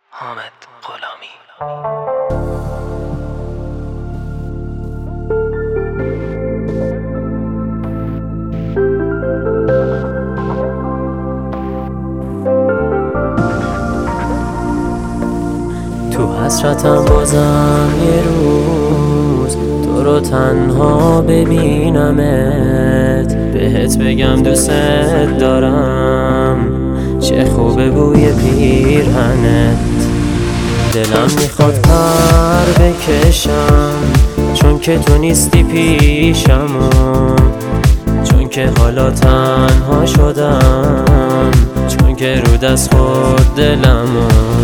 حامد غلامی. تو حسرتم بازم یه روز تو رو تنها ببینمت، بهت بگم دوست دارم، چه خوبه بوی پیرهنت. دلم میخواد پر بکشم چون که تو نیستی پیشم، چون که حالا تنها شدم، چون که رو دست خود دلمو